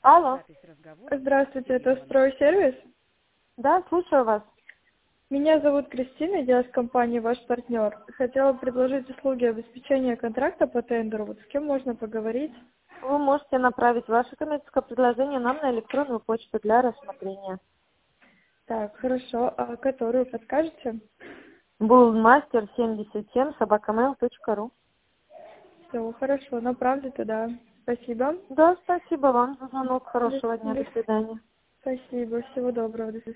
Алло. Здравствуйте, это стройсервис? Да, слушаю вас. Меня зовут Кристина, я с компании «Ваш партнер». Хотела предложить услуги обеспечения контракта по тендеру. Вот с кем можно поговорить? Вы можете направить ваше коммерческое предложение нам на электронную почту для рассмотрения. Так, хорошо. А которую подскажете? bullmaster77@mail.ru. Все, хорошо, направлю туда. Спасибо. Да, спасибо вам за звонок. До- Хорошего дня. До до- свидания. Спасибо, всего доброго. До свидания.